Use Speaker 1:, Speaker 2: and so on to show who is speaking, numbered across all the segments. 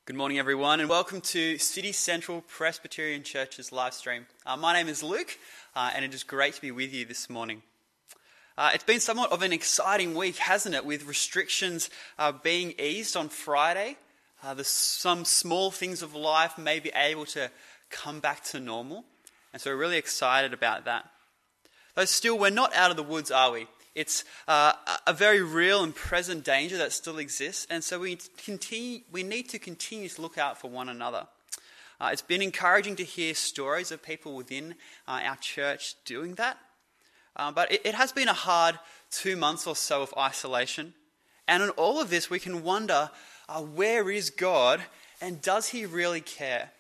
Speaker 1: Good morning, everyone, and welcome to City Central Presbyterian Church's live stream. My name is Luke, and it is great to be with you this morning. It's been somewhat of an exciting week, hasn't it, with restrictions being eased on Friday. Some small things of life may be able to come back to normal, and so we're really excited about that. Though still, we're not out of the woods, are we? It's a very real and present danger that still exists, and so we need to continue to look out for one another. It's been encouraging to hear stories of people within our church doing that, but it has been a hard 2 months or so of isolation, and in all of this we can wonder, where is God, and does he really care?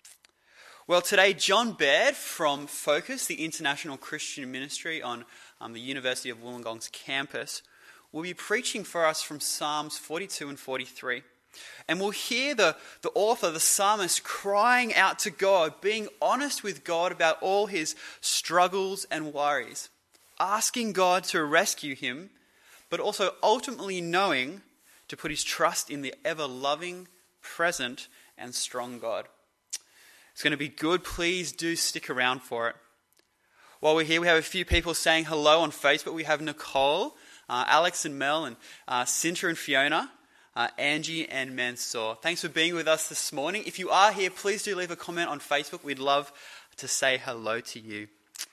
Speaker 1: Well, today, John Baird from Focus, the International Christian Ministry on the University of Wollongong's campus, will be preaching for us from Psalms 42 and 43. And we'll hear the author, the psalmist, crying out to God, being honest with God about all his struggles and worries, asking God to rescue him, but also ultimately knowing to put his trust in the ever-loving, present, and strong God. It's going to be good. Please do stick around for it. While we're here, we have a few people saying hello on Facebook. We have Nicole, Alex and Mel, and Cinta and Fiona, Angie and Mansour. Thanks for being with us this morning. If you are here, please do leave a comment on Facebook. We'd love to say hello to you.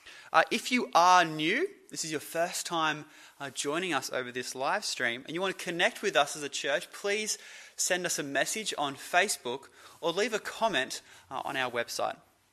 Speaker 1: If you are new, this is your first time joining us over this live stream, and you want to connect with us as a church, please send us a message on Facebook or leave a comment on our website.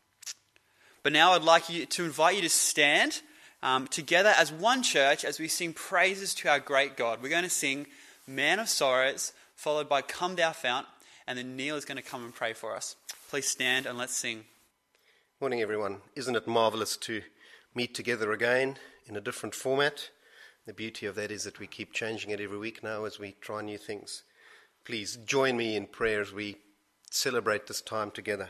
Speaker 1: But now I'd like to invite you to stand together as one church as we sing praises to our great God. We're going to sing Man of Sorrows, followed by Come Thou Fount, and then Neil is going to come and pray for us. Please stand and let's sing.
Speaker 2: Morning, everyone. Isn't it marvelous to meet together again in a different format? The beauty of that is that we keep changing it every week now as we try new things. Please join me in prayer as we celebrate this time together.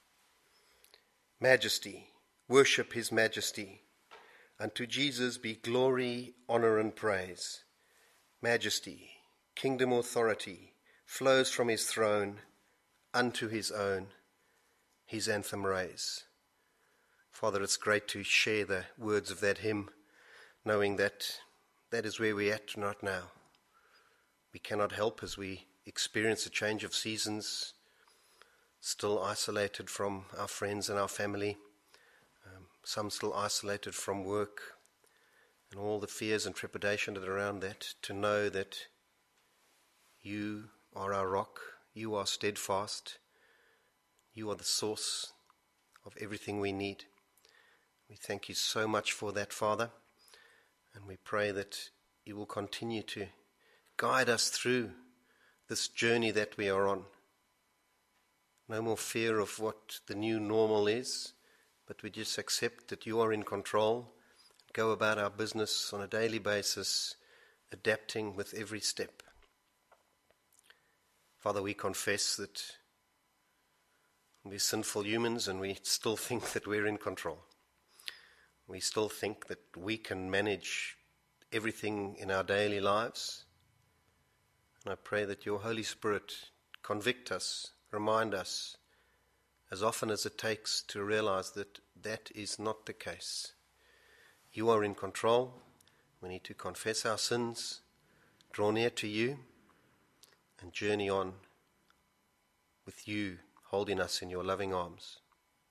Speaker 2: Majesty, worship his majesty. Unto Jesus be glory, honor, and praise. Majesty, kingdom authority, flows from his throne, unto his own, his anthem raise. Father, it's great to share the words of that hymn, knowing that that is where we're at right now. We cannot help as we experience a change of seasons, still isolated from our friends and our family, some still isolated from work, and all the fears and trepidation that are around that, to know that you are our rock, you are steadfast, you are the source of everything we need. We thank you so much for that, Father, and we pray that you will continue to guide us through this journey that we are on. No more fear of what the new normal is, but we just accept that you are in control, go about our business on a daily basis, adapting with every step. Father, we confess that we're sinful humans and we still think that we're in control. We still think that we can manage everything in our daily lives. And I pray that your Holy Spirit convict us, remind us, as often as it takes, to realize that that is not the case. You are in control. We need to confess our sins, draw near to you, and journey on with you holding us in your loving arms.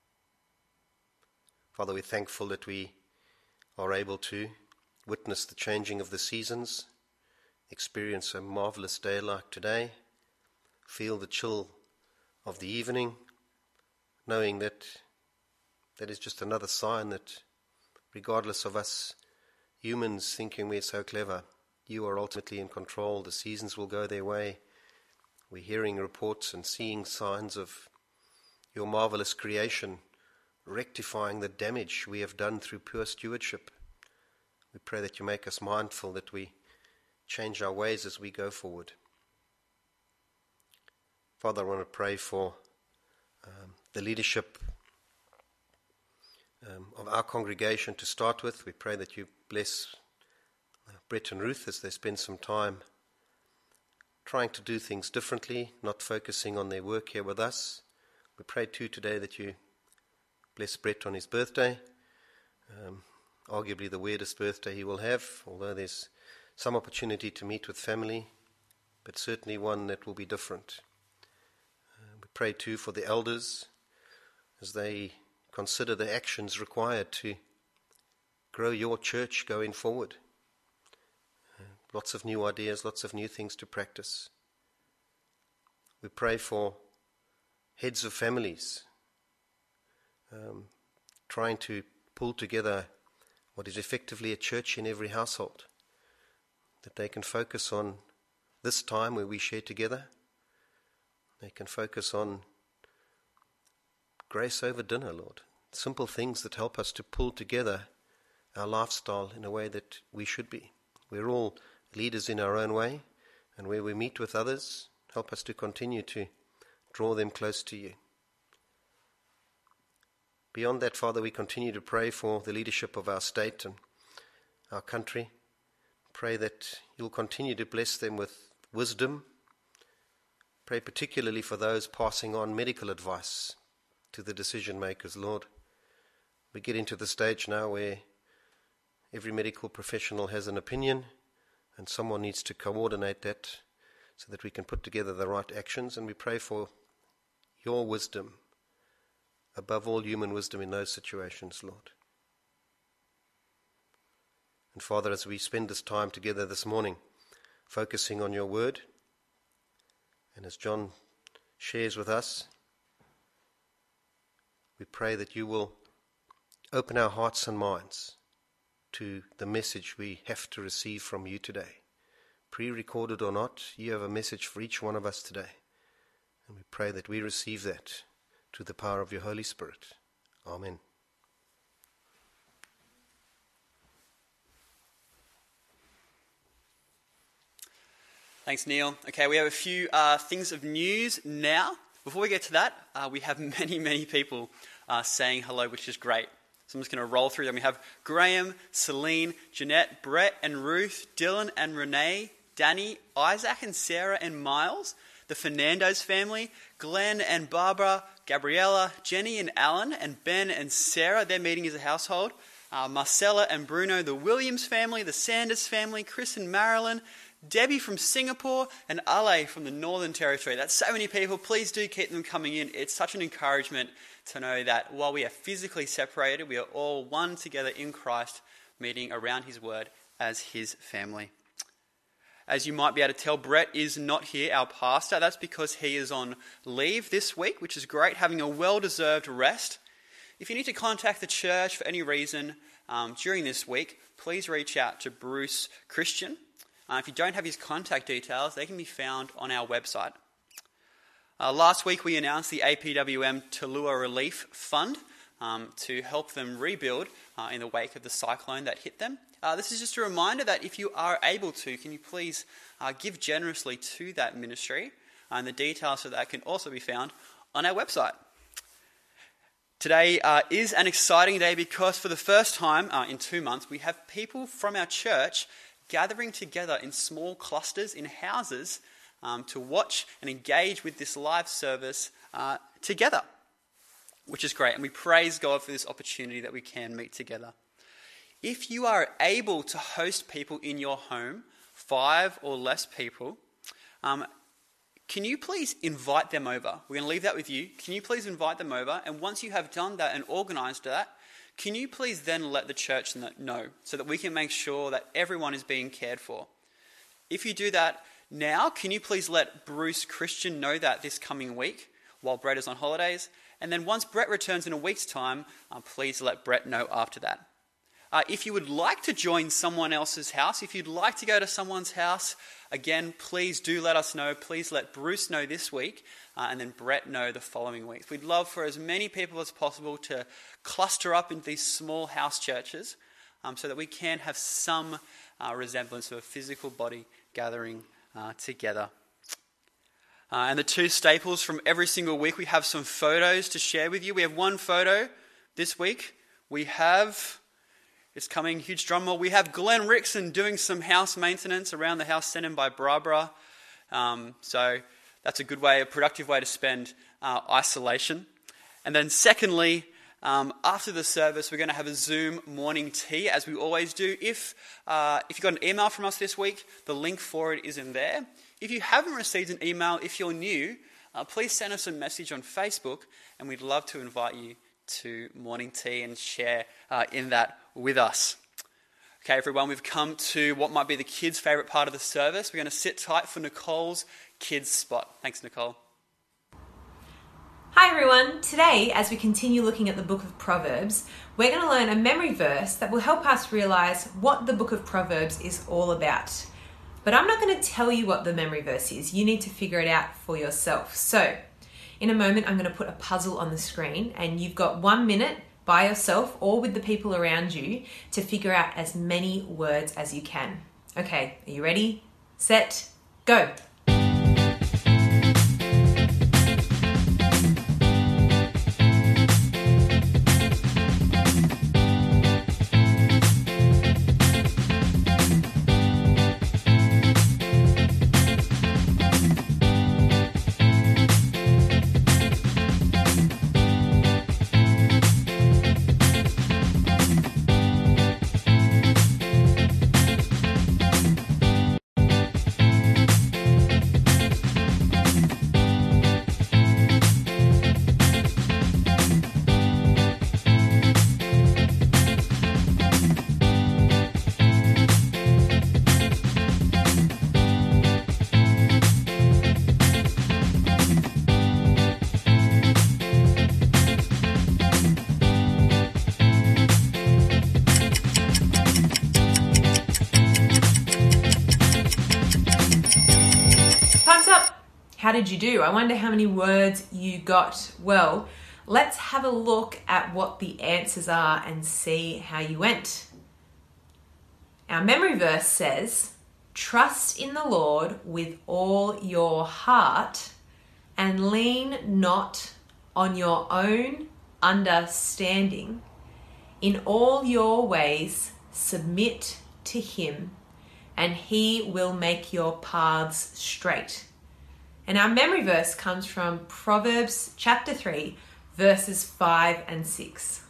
Speaker 2: Father, we're thankful that we are able to witness the changing of the seasons, experience a marvelous day like today, feel the chill of the evening, knowing that that is just another sign that regardless of us humans thinking we're so clever, you are ultimately in control. The seasons will go their way. We're hearing reports and seeing signs of your marvelous creation rectifying the damage we have done through poor stewardship. We pray that you make us mindful, that we change our ways as we go forward. Father, I want to pray for the leadership of our congregation to start with. We pray that you bless Brett and Ruth as they spend some time trying to do things differently, not focusing on their work here with us. We pray too today that you bless Brett on his birthday, arguably the weirdest birthday he will have, although there's some opportunity to meet with family, but certainly one that will be different. We pray too for the elders as they consider the actions required to grow your church going forward. Lots of new ideas, lots of new things to practice. We pray for heads of families, trying to pull together what is effectively a church in every household, that they can focus on this time where we share together. They can focus on grace over dinner, Lord. Simple things that help us to pull together our lifestyle in a way that we should be. We're all leaders in our own way, and where we meet with others, help us to continue to draw them close to you. Beyond that, Father, we continue to pray for the leadership of our state and our country. Pray that you'll continue to bless them with wisdom. Pray particularly for those passing on medical advice to the decision makers, Lord. We get into the stage now where every medical professional has an opinion, and someone needs to coordinate that so that we can put together the right actions. And we pray for your wisdom, above all human wisdom in those situations, Lord. And Father, as we spend this time together this morning, focusing on your word, and as John shares with us, we pray that you will open our hearts and minds to the message we have to receive from you today. Pre-recorded or not, you have a message for each one of us today. And we pray that we receive that through the power of your Holy Spirit. Amen.
Speaker 1: Thanks, Neil. Okay, we have a few things of news now. Before we get to that, we have many people saying hello, which is great. So I'm just going to roll through them. We have Graham, Celine, Jeanette, Brett and Ruth, Dylan and Renee, Danny, Isaac and Sarah and Miles, the Fernandes family, Glenn and Barbara, Gabriella, Jenny and Alan, and Ben and Sarah. They're meeting as a household. Marcella and Bruno, the Williams family, the Sanders family, Chris and Marilyn, Debbie from Singapore, and Ale from the Northern Territory. That's so many people. Please do keep them coming in. It's such an encouragement to know that while we are physically separated, we are all one together in Christ, meeting around his word as his family. As you might be able to tell, Brett is not here, our pastor. That's because he is on leave this week, which is great, having a well-deserved rest. If you need to contact the church for any reason during this week, please reach out to Bruce Christian. If you don't have his contact details, they can be found on our website. Last week we announced the APWM Talua Relief Fund to help them rebuild in the wake of the cyclone that hit them. This is just a reminder that if you are able to, can you please give generously to that ministry, and the details for that can also be found on our website. Today is an exciting day because for the first time in 2 months, we have people from our church gathering together in small clusters in houses to watch and engage with this live service together, which is great. And we praise God for this opportunity that we can meet together. If you are able to host people in your home, 5 or less people, can you please invite them over? We're going to leave that with you. Can you please invite them over? And once you have done that and organised that, can you please then let the church know so that we can make sure that everyone is being cared for? If you do that now, can you please let Bruce Christian know that this coming week while Brett is on holidays? And then once Brett returns in a week's time, please let Brett know after that. If you would like to join someone else's house, if you'd like to go to someone's house, again, please do let us know. Please let Bruce know this week and then Brett know the following weeks. We'd love for as many people as possible to cluster up into these small house churches so that we can have some resemblance of a physical body gathering together. And the 2 staples from every single week, we have some photos to share with you. We have one photo this week. We have... It's coming, huge drum roll. We have Glenn Rickson doing some house maintenance around the house sent in by Barbara. So that's a good way, a productive way to spend isolation. And then secondly, after the service, we're going to have a Zoom morning tea, as we always do. If you got an email from us this week, the link for it is in there. If you haven't received an email, if you're new, please send us a message on Facebook, and we'd love to invite you to morning tea and share in that with us. Okay, everyone, we've come to what might be the kids' favourite part of the service. We're going to sit tight for Nicole's kids' spot. Thanks, Nicole.
Speaker 3: Hi everyone, today as we continue looking at the book of Proverbs, we're going to learn a memory verse that will help us realise what the book of Proverbs is all about. But I'm not going to tell you what the memory verse is, you need to figure it out for yourself. So, in a moment I'm going to put a puzzle on the screen and you've got 1 minute by yourself or with the people around you to figure out as many words as you can. Okay, are you ready? Set, go! How did you do? I wonder how many words you got. Well, let's have a look at what the answers are and see how you went. Our memory verse says, "Trust in the Lord with all your heart and lean not on your own understanding. In all your ways submit to him, and he will make your paths straight." And our memory verse comes from Proverbs chapter 3, verses 5 and 6.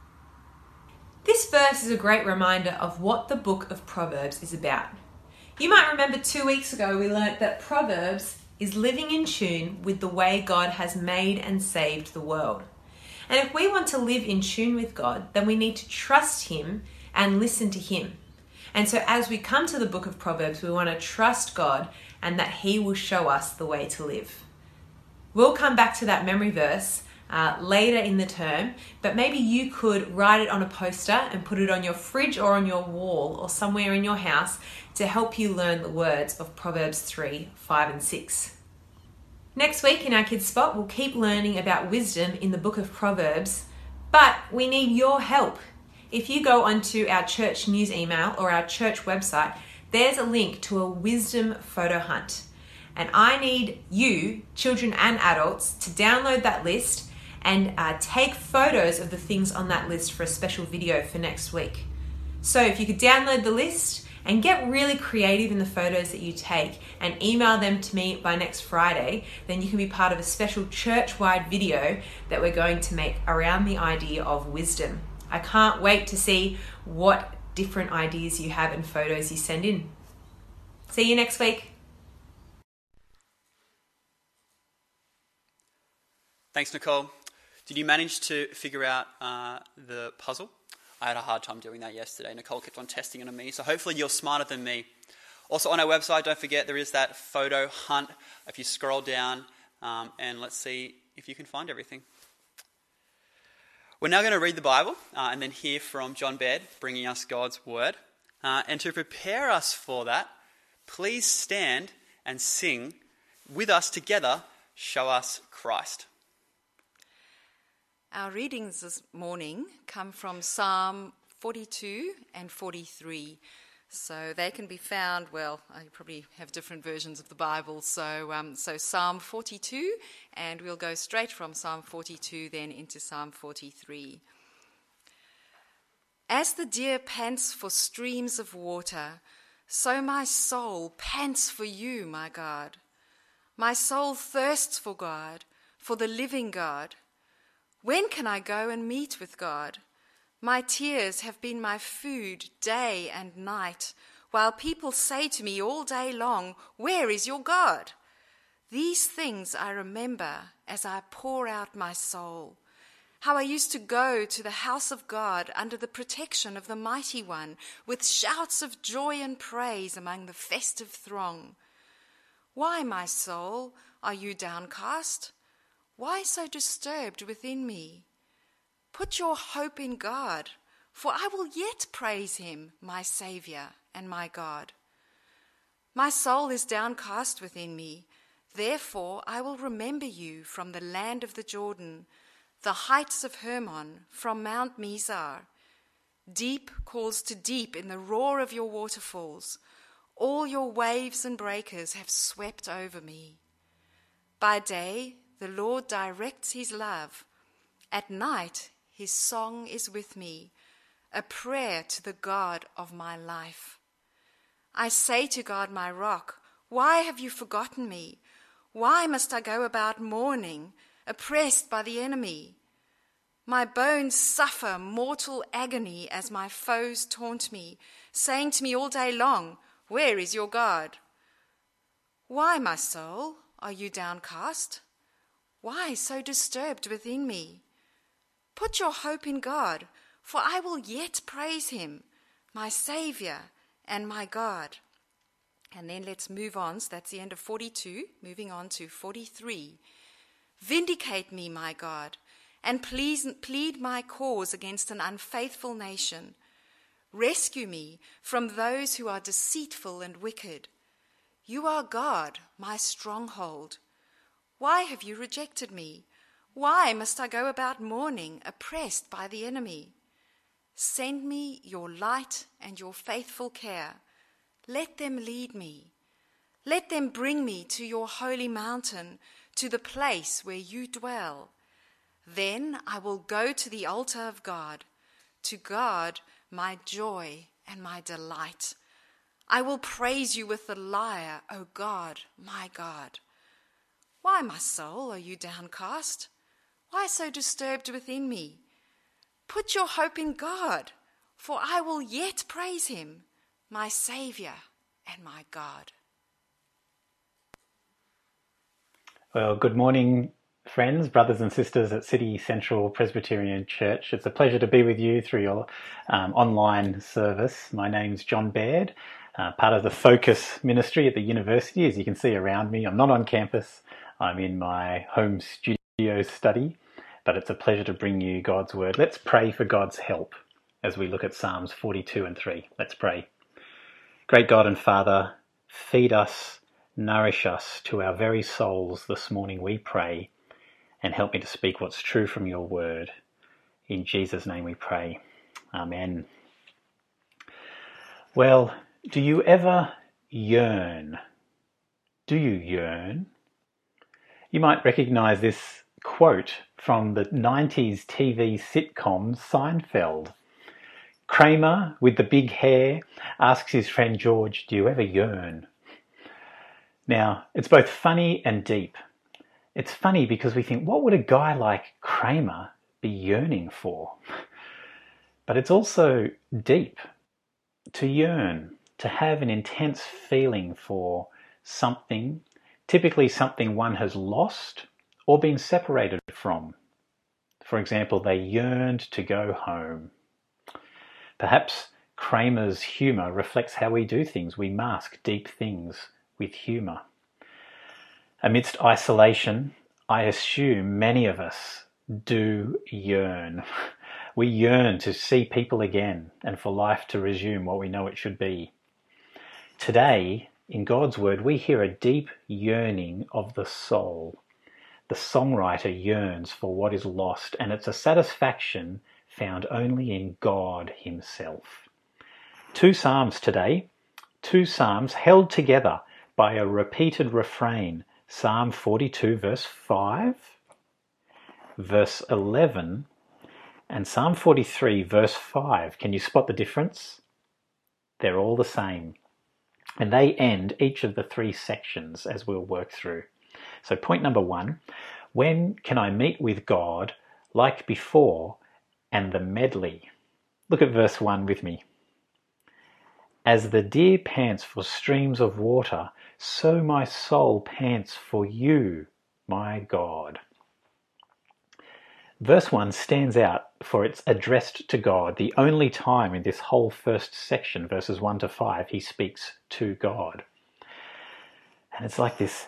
Speaker 3: This verse is a great reminder of what the book of Proverbs is about. You might remember 2 weeks ago we learnt that Proverbs is living in tune with the way God has made and saved the world. And if we want to live in tune with God, then we need to trust him and listen to him. And so as we come to the book of Proverbs, we want to trust God and that he will show us the way to live. We'll come back to that memory verse later in the term, but maybe you could write it on a poster and put it on your fridge or on your wall or somewhere in your house to help you learn the words of Proverbs 3, 5 and 6. Next week in our Kids Spot, we'll keep learning about wisdom in the book of Proverbs, but we need your help. If you go onto our church news email or our church website, there's a link to a wisdom photo hunt. And I need you, children and adults, to download that list and take photos of the things on that list for a special video for next week. So if you could download the list and get really creative in the photos that you take and email them to me by next Friday, then you can be part of a special church-wide video that we're going to make around the idea of wisdom. I can't wait to see what different ideas you have and photos you send in. See you next week.
Speaker 1: Thanks, Nicole. Did you manage to figure out the puzzle? I had a hard time doing that yesterday. Nicole kept on testing it on me, so hopefully you're smarter than me. Also on our website, don't forget there is that photo hunt. If you scroll down and let's see if you can find everything. We're now going to read the Bible and then hear from John Baird bringing us God's Word. And to prepare us for that, please stand and sing with us together, "Show Us Christ."
Speaker 4: Our readings this morning come from Psalm 42 and 43. So they can be found, well, I probably have different versions of the Bible. So Psalm 42, and we'll go straight from Psalm 42 then into Psalm 43. As the deer pants for streams of water, so my soul pants for you, my God. My soul thirsts for God, for the living God. When can I go and meet with God? My tears have been my food day and night, while people say to me all day long, "Where is your God?" These things I remember as I pour out my soul. How I used to go to the house of God under the protection of the Mighty One, with shouts of joy and praise among the festive throng. Why, my soul, are you downcast? Why so disturbed within me? Put your hope in God, for I will yet praise him, my Saviour and my God. My soul is downcast within me, therefore I will remember you from the land of the Jordan, the heights of Hermon, from Mount Mizar. Deep calls to deep in the roar of your waterfalls. All your waves and breakers have swept over me. By day, the Lord directs his love. At night, his song is with me, a prayer to the God of my life. I say to God, my rock, why have you forgotten me? Why must I go about mourning, oppressed by the enemy? My bones suffer mortal agony as my foes taunt me, saying to me all day long, "Where is your God?" Why, my soul, are you downcast? Why so disturbed within me? Put your hope in God, for I will yet praise him, my Saviour and my God. And then let's move on. So that's the end of 42. Moving on to 43. Vindicate me, my God, and plead my cause against an unfaithful nation. Rescue me from those who are deceitful and wicked. You are God, my stronghold. Why have you rejected me? Why must I go about mourning, oppressed by the enemy? Send me your light and your faithful care. Let them lead me. Let them bring me to your holy mountain, to the place where you dwell. Then I will go to the altar of God, to God, my joy and my delight. I will praise you with the lyre, O God, my God. Why, my soul, are you downcast? Why so disturbed within me? Put your hope in God, for I will yet praise him, my Saviour and my God.
Speaker 5: Well, good morning, friends, brothers and sisters at City Central Presbyterian Church. It's a pleasure to be with you through your online service. My name's John Baird, part of the Focus Ministry at the university. As you can see around me, I'm not on campus. I'm in my home studio study, but it's a pleasure to bring you God's Word. Let's pray for God's help as we look at Psalms 42 and 3. Let's pray. Great God and Father, feed us, nourish us to our very souls this morning, we pray, and help me to speak what's true from your word. In Jesus' name we pray. Amen. Well, do you ever yearn? Do you yearn? You might recognise this quote from the 90s TV sitcom Seinfeld. Kramer, with the big hair, asks his friend George, "Do you ever yearn?" Now, it's both funny and deep. It's funny because we think, what would a guy like Kramer be yearning for? But it's also deep. To yearn, to have an intense feeling for something, typically something one has lost or been separated from. For example, they yearned to go home. Perhaps Kramer's humour reflects how we do things. We mask deep things with humour. Amidst isolation, I assume many of us do yearn. We yearn to see people again and for life to resume what we know it should be. Today, in God's Word, we hear a deep yearning of the soul. The songwriter yearns for what is lost, and it's a satisfaction found only in God himself. 2 psalms today, 2 psalms held together by a repeated refrain. Psalm 42 verse 5, verse 11, and Psalm 43 verse 5. Can you spot the difference? They're all the same. And they end each of the 3 sections as we'll work through. So point number 1, when can I meet with God like before, and the medley? Look at verse 1 with me. As the deer pants for streams of water, so my soul pants for you, my God. Verse 1 stands out for it's addressed to God, the only time in this whole first section, verses 1 to 5, he speaks to God. And it's like this.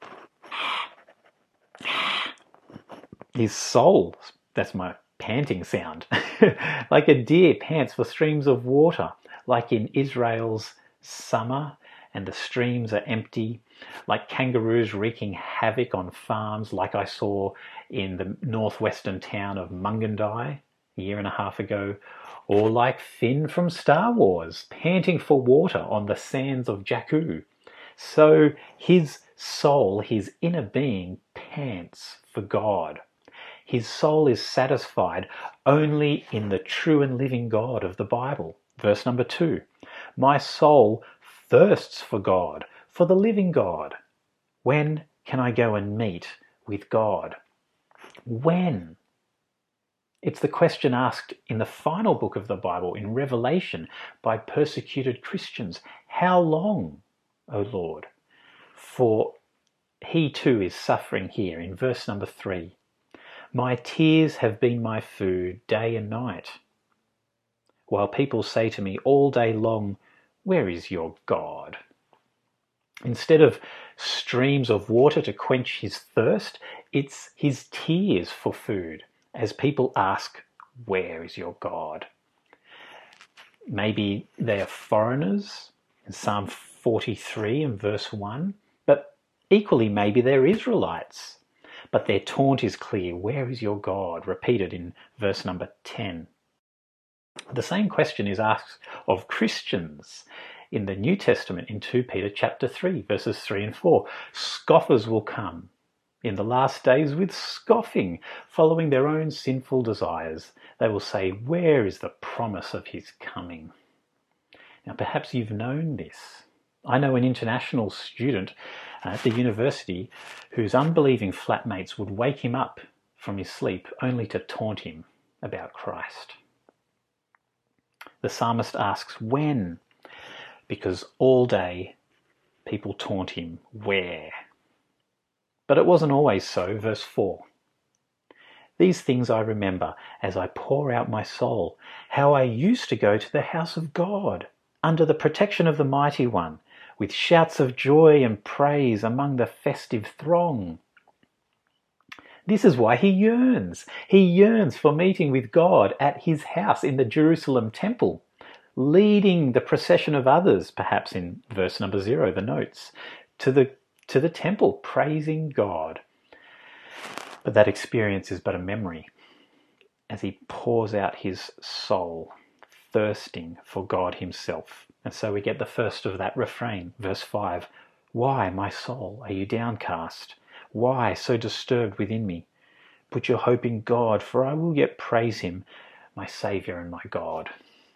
Speaker 5: His soul, that's my panting sound, like a deer pants for streams of water, like in Israel's summer and the streams are empty, like kangaroos wreaking havoc on farms like I saw in the northwestern town of Mungandai a year and a half ago, or like Finn from Star Wars panting for water on the sands of Jakku. So his soul, his inner being, pants for God. His soul is satisfied only in the true and living God of the Bible. Verse number 2, my soul thirsts for God, for the living God. When can I go and meet with God? When? It's the question asked in the final book of the Bible, in Revelation, by persecuted Christians. How long, O Lord? For he too is suffering here in verse number 3. My tears have been my food day and night, while people say to me all day long, where is your God? Instead of streams of water to quench his thirst, it's his tears for food, as people ask, where is your God? Maybe they are foreigners in Psalm 43 and verse 1, but equally maybe they're Israelites. But their taunt is clear, where is your God? Repeated in verse number 10. The same question is asked of Christians in the New Testament in 2 Peter chapter 3, verses 3 and 4. Scoffers will come in the last days with scoffing, following their own sinful desires. They will say, where is the promise of his coming? Now perhaps you've known this. I know an international student at the university whose unbelieving flatmates would wake him up from his sleep only to taunt him about Christ. The psalmist asks, when? Because all day people taunt him, where? But it wasn't always so. Verse 4. These things I remember as I pour out my soul, how I used to go to the house of God, under the protection of the Mighty One, with shouts of joy and praise among the festive throng. This is why he yearns. He yearns for meeting with God at his house in the Jerusalem temple, leading the procession of others, perhaps in verse number 0, the notes, to the temple, praising God. But that experience is but a memory as he pours out his soul, thirsting for God himself. And so we get the first of that refrain, verse 5. Why, my soul, are you downcast? Why so disturbed within me? Put your hope in God, for I will yet praise him, my Saviour and my God.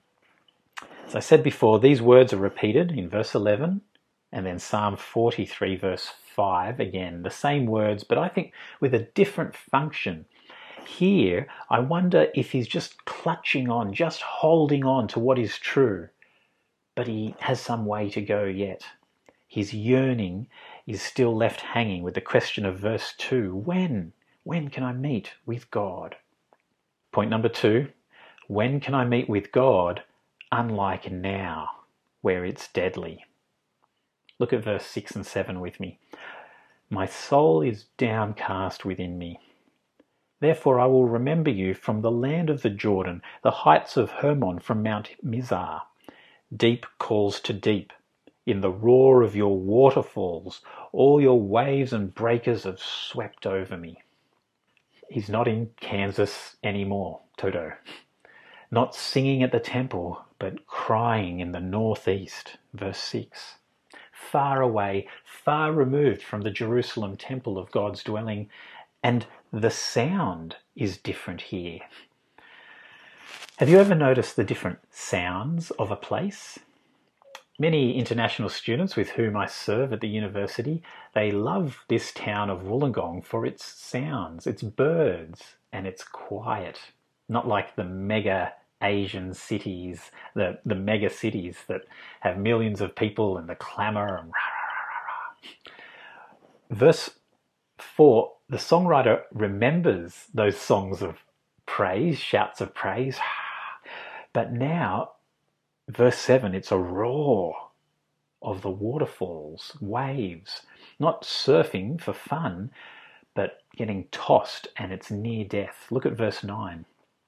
Speaker 5: As I said before, these words are repeated in verse 11 and then Psalm 43 verse 5 again. The same words, but I think with a different function. Here, I wonder if he's just clutching on, just holding on to what is true. But he has some way to go yet. His yearning is still left hanging with the question of verse 2. When? When can I meet with God? Point number 2. When can I meet with God, unlike now, where it's deadly? Look at verse 6 and 7 with me. My soul is downcast within me. Therefore I will remember you from the land of the Jordan, the heights of Hermon from Mount Mizar. Deep calls to deep. In the roar of your waterfalls, all your waves and breakers have swept over me. He's not in Kansas anymore, Toto. Not singing at the temple, but crying in the northeast. Verse 6. Far away, far removed from the Jerusalem temple of God's dwelling, and the sound is different here. Have you ever noticed the different sounds of a place? Many international students with whom I serve at the university, they love this town of Wollongong for its sounds, its birds, and its quiet. Not like the mega Asian cities, the mega cities that have millions of people and the clamour and rah, rah, rah, rah. Verse 4, the songwriter remembers those songs of praise, shouts of praise, but now, verse 7, it's a roar of the waterfalls, waves, not surfing for fun, but getting tossed, and it's near death. Look at verse 9.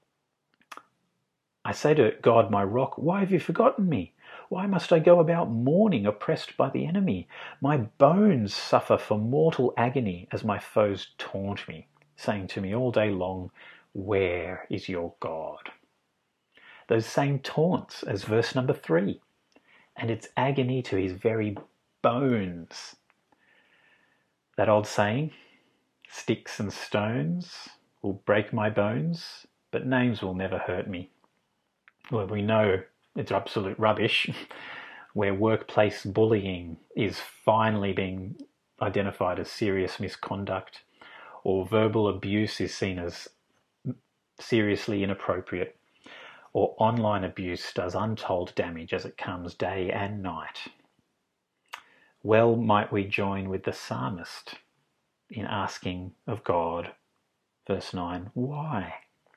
Speaker 5: I say to God, my rock, why have you forgotten me? Why must I go about mourning, oppressed by the enemy? My bones suffer for mortal agony as my foes taunt me, saying to me all day long, where is your God? Those same taunts as verse number 3. And it's agony to his very bones. That old saying, sticks and stones will break my bones, but names will never hurt me. Well, we know it's absolute rubbish, where workplace bullying is finally being identified as serious misconduct, or verbal abuse is seen as seriously inappropriate, or online abuse does untold damage as it comes day and night. Well might we join with the psalmist in asking of God, verse 9, why?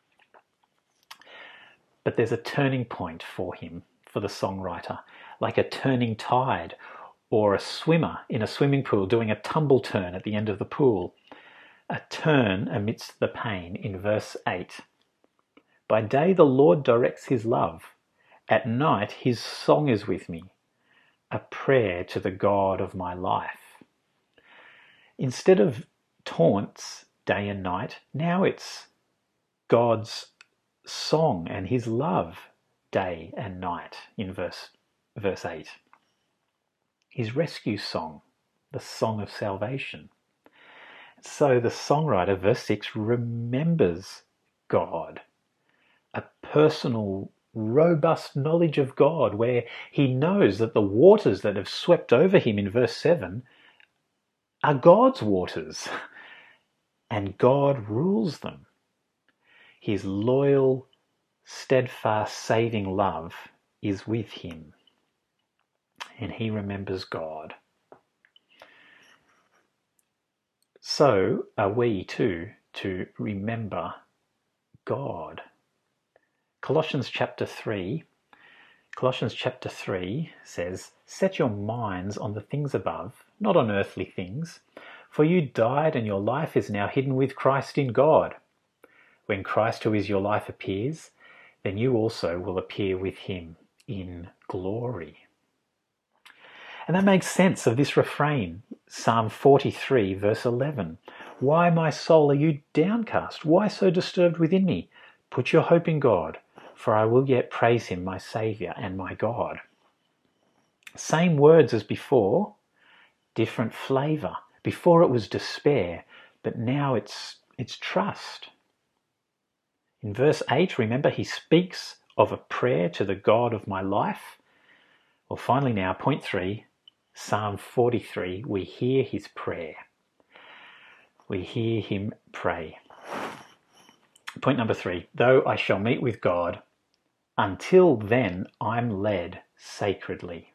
Speaker 5: But there's a turning point for him, for the songwriter, like a turning tide, or a swimmer in a swimming pool doing a tumble turn at the end of the pool. A turn amidst the pain in verse 8. By day the Lord directs his love. At night his song is with me, a prayer to the God of my life. Instead of taunts day and night, now it's God's song and his love day and night in verse 8. His rescue song, the song of salvation. So the songwriter, verse 6, remembers God. A personal, robust knowledge of God, where he knows that the waters that have swept over him in verse 7 are God's waters, and God rules them. His loyal, steadfast, saving love is with him, and he remembers God. So are we too to remember God. Colossians chapter 3 says, set your minds on the things above, not on earthly things, for you died and your life is now hidden with Christ in God. When Christ, who is your life, appears, then you also will appear with him in glory. And that makes sense of this refrain, Psalm 43, verse 11. Why, my soul, are you downcast? Why so disturbed within me? Put your hope in God, for I will yet praise him, my Saviour and my God. Same words as before, different flavour. Before it was despair, but now it's trust. In verse 8, remember, he speaks of a prayer to the God of my life. Well, finally now, point 3, Psalm 43, we hear his prayer. We hear him pray. Point number 3, though I shall meet with God, until then I'm led sacredly.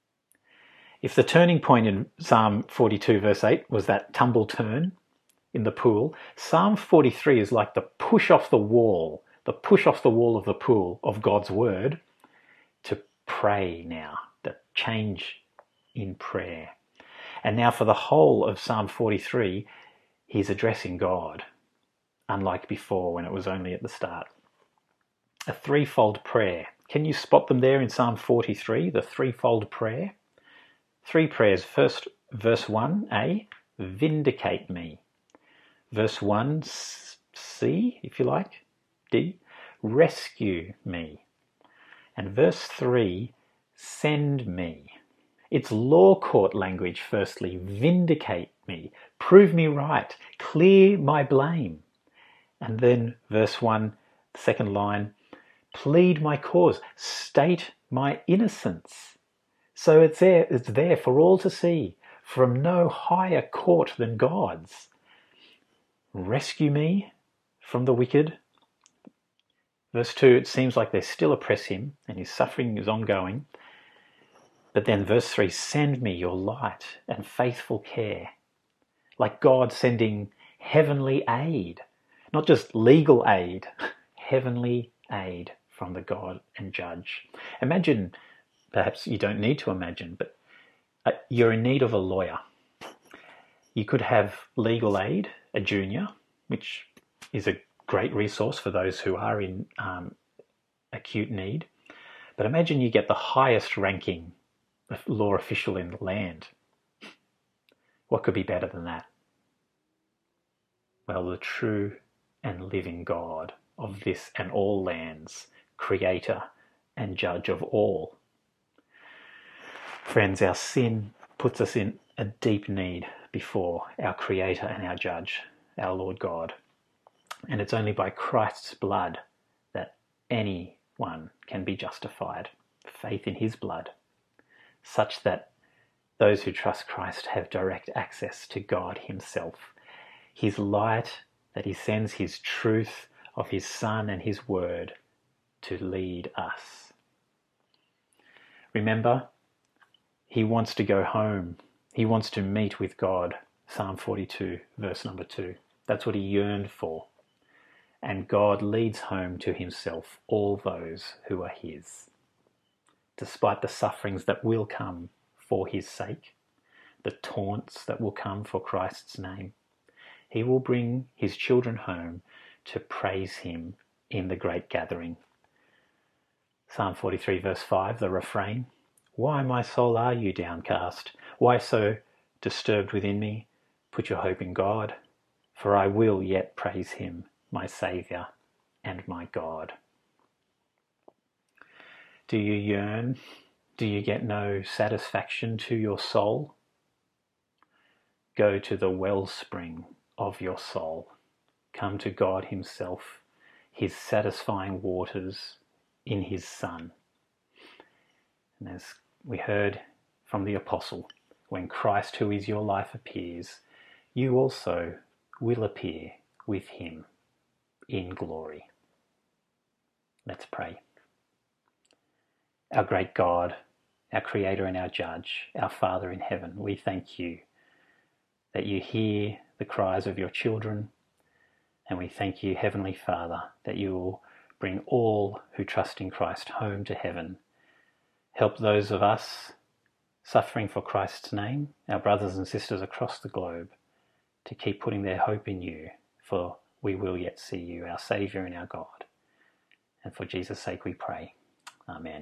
Speaker 5: If the turning point in Psalm 42 verse 8 was that tumble turn in the pool, Psalm 43 is like the push off the wall of the pool of God's word to pray now, the change in prayer. And now for the whole of Psalm 43, he's addressing God, unlike before when it was only at the start. A threefold prayer. Can you spot them there in Psalm 43, the threefold prayer? 3 prayers. First, verse 1a, vindicate me. Verse 1c, if you like, d, rescue me. And verse 3, send me. It's law court language, firstly, vindicate me, prove me right, clear my blame. And then verse 1, second line, plead my cause, state my innocence. So it's there for all to see, from no higher court than God's. Rescue me from the wicked. Verse 2, it seems like they still oppress him and his suffering is ongoing. But then verse 3, send me your light and faithful care. Like God sending heavenly aid, not just legal aid, heavenly aid from the God and Judge. Imagine, perhaps you don't need to imagine, but you're in need of a lawyer. You could have legal aid, a junior, which is a great resource for those who are in acute need. But imagine you get the highest ranking law official in the land. What could be better than that? Well, the true and living God of this and all lands, creator and judge of all. Friends, our sin puts us in a deep need before our creator and our judge, our Lord God. And it's only by Christ's blood that anyone can be justified. Faith in his blood, such that those who trust Christ have direct access to God himself. His light that he sends, his truth of his Son and his word to lead us. Remember, he wants to go home. He wants to meet with God. Psalm 42, verse number 2. That's what he yearned for. And God leads home to himself all those who are his. Despite the sufferings that will come for his sake, the taunts that will come for Christ's name, he will bring his children home to praise him in the great gathering. Psalm 43 verse 5, the refrain, why, my soul, are you downcast? Why so disturbed within me? Put your hope in God, for I will yet praise him, my Saviour and my God. Do you yearn? Do you get no satisfaction to your soul? Go to the wellspring of your soul. Come to God himself, his satisfying waters in his Son. And as we heard from the Apostle, when Christ, who is your life, appears, you also will appear with him in glory. Let's pray. Our great God, our Creator and our Judge, our Father in heaven, we thank you that you hear the cries of your children, and we thank you, Heavenly Father, that you will bring all who trust in Christ home to heaven. Help those of us suffering for Christ's name, our brothers and sisters across the globe, to keep putting their hope in you, for we will yet see you, our Saviour and our God. And for Jesus' sake we pray. Amen.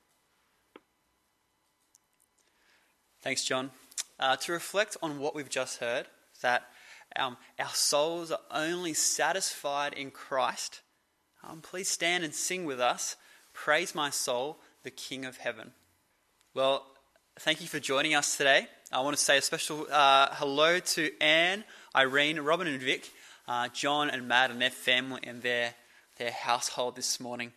Speaker 1: Thanks, John. To reflect on what we've just heard, that our souls are only satisfied in Christ, please stand and sing with us, Praise My Soul, the King of Heaven. Well, thank you for joining us today. I want to say a special hello to Anne, Irene, Robin and Vic, John and Matt and their family and their household this morning.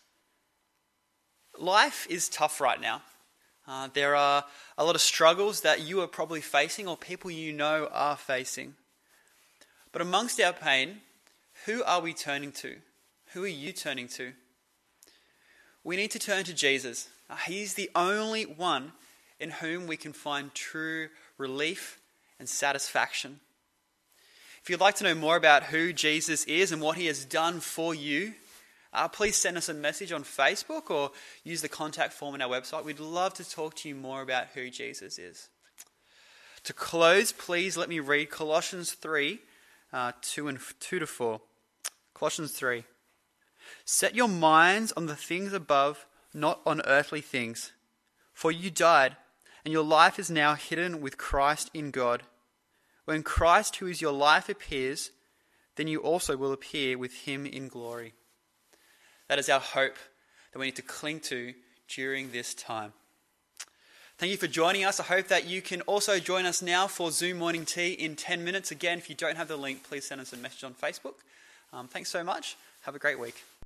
Speaker 1: Life is tough right now. There are a lot of struggles that you are probably facing or people you know are facing. But amongst our pain, who are we turning to? Who are you turning to? We need to turn to Jesus. He's the only one in whom we can find true relief and satisfaction. If you'd like to know more about who Jesus is and what he has done for you, please send us a message on Facebook or use the contact form on our website. We'd love to talk to you more about who Jesus is. To close, please let me read Colossians 3, 2-4. Colossians 3. Set your minds on the things above, not on earthly things. For you died, and your life is now hidden with Christ in God. When Christ, who is your life, appears, then you also will appear with him in glory. That is our hope that we need to cling to during this time. Thank you for joining us. I hope that you can also join us now for Zoom Morning Tea in 10 minutes. Again, if you don't have the link, please send us a message on Facebook. Thanks so much. Have a great week.